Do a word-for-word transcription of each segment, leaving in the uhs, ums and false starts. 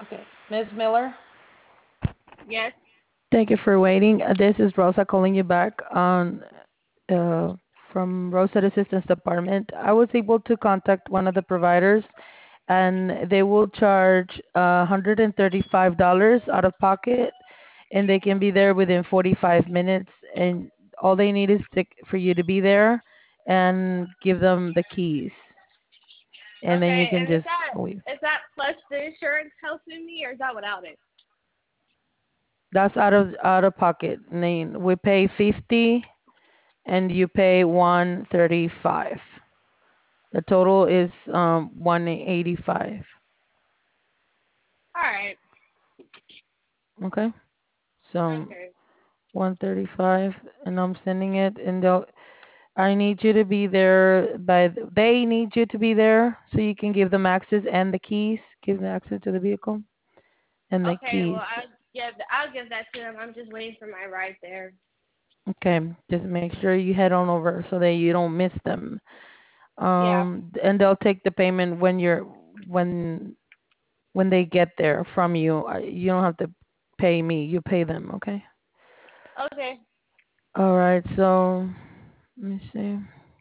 Okay. Miss Miller, Yes. thank you for waiting. Uh, This is Rosa calling you back on uh, from Rosetta Assistance Department. I was able to contact one of the providers, and they will charge uh, one hundred thirty-five dollars out of pocket, and they can be there within forty-five minutes. And all they need is to, for you to be there and give them the keys, and then you Okay, can and is just that leave. is that plus the insurance helping me, or is that without it? That's out of out of pocket. And then we pay fifty and you pay one thirty-five. The total is um one eighty-five. All right. Okay? So Okay. one thirty-five, and I'm sending it, and they'll I need you to be there by the, they need you to be there so you can give them access and the keys, give them access to the vehicle and the Okay. keys. Well, I yeah, I'll give that to them. I'm just waiting for my ride there. Okay, just make sure you head on over so that you don't miss them. Yeah. Um, and they'll take the payment when you're when when they get there from you. Uh, You don't have to pay me. You pay them, okay? Okay. All right. So let me see.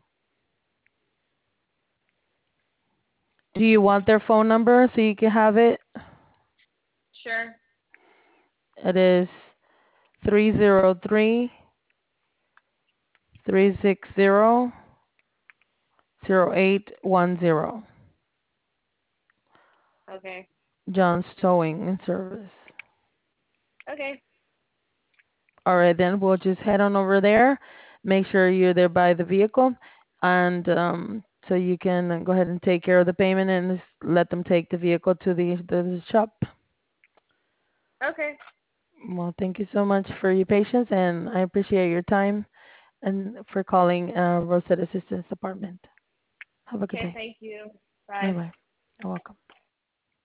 Do you want their phone number so you can have it? Sure. It is three zero three three six zero zero eight one zero. Okay. John's Towing and Service. Okay. All right, then we'll just head on over there. Make sure you're there by the vehicle, and um, so you can go ahead and take care of the payment and just let them take the vehicle to the the shop. Okay. Well, thank you so much for your patience, and I appreciate your time and for calling uh, Rosetta Assistance Department. Have a good Okay. day. Thank you. Bye Bye. bye. You're welcome.